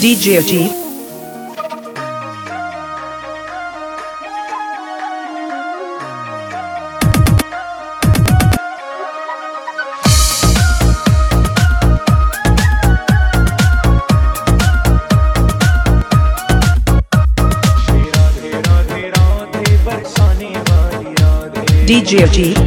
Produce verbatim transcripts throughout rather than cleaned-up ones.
D J Ajit. D J Ajit.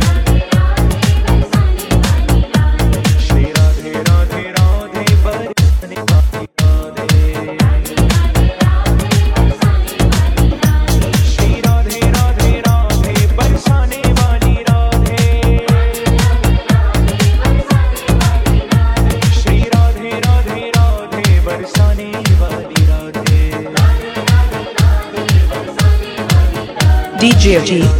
D J Ajit.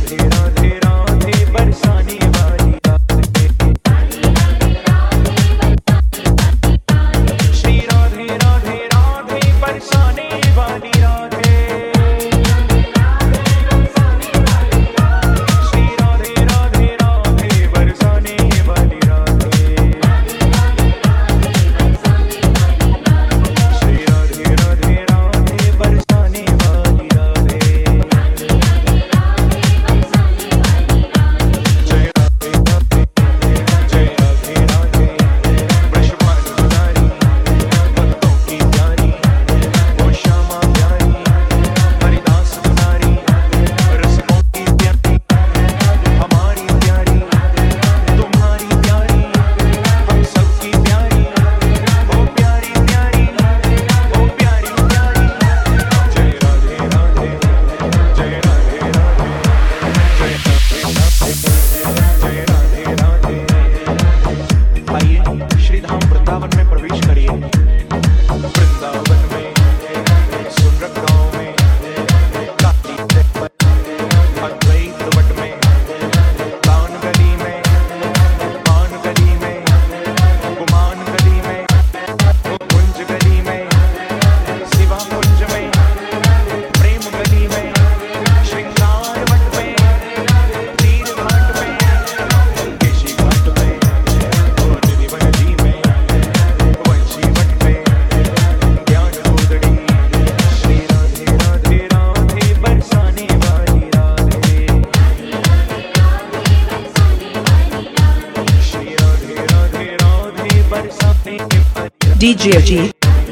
D J Ajit.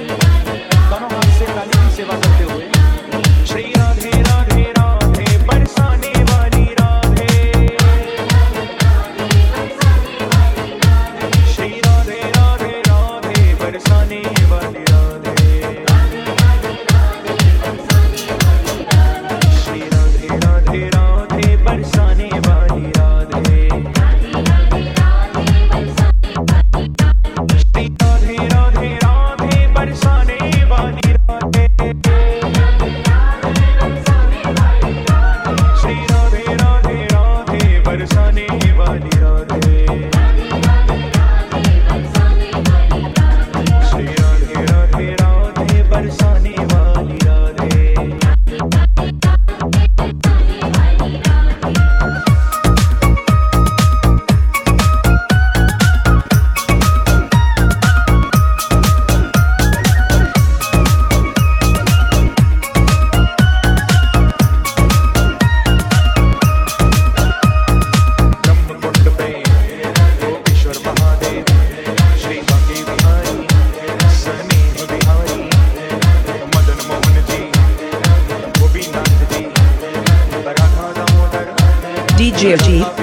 D J Ajit.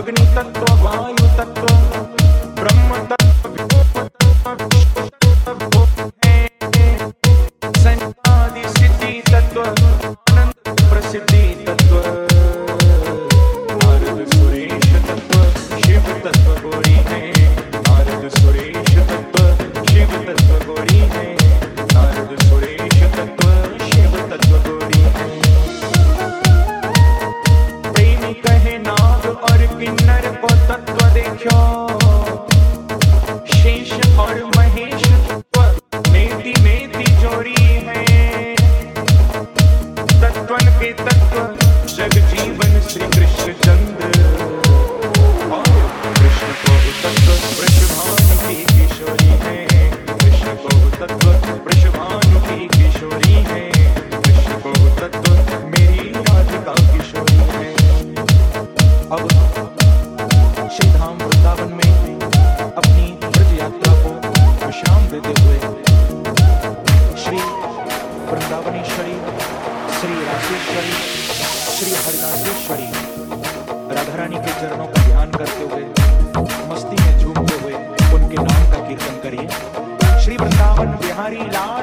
अग्नि तत्व, वायु तत्व, ब्रह्म तत्व है, संयादि सिद्धि तत्व, अनंत प्रसिद्धि तत्व, नारद सुरेश तत्व, शिव तत्व गौरी है, नारद सुरेश तत्व, शिव तत्व गौरी है, नारद सुरेश तत्व, शिव तत्व गौरी है। प्रेमी कहे नाग और किन्नर को तत्व देखो, शेष और महेश तत्व नेति नेति जोड़ी है, तत्वन के तत्व जग जीवन श्री कृष्ण चंद्र, और कृष्ण को तत्व वृषभानु की किशोरी है, कृष्ण को तत्व वृषभानु की किशोरी है, कृष्ण को तत्व मेरी राधिका किशोरी है। अब श्री धाम वृंदावन में अपनी ब्रज यात्रा को विश्राम देते हुए श्री वृंदावनेश्वरी, श्री रासेश्वरी, श्री हरिदासेश्वरी राधा रानी के चरणों का ध्यान करते हुए मस्ती में झूमते हुए उनके नाम का कीर्तन करिए। श्री वृंदावन बिहारी लाल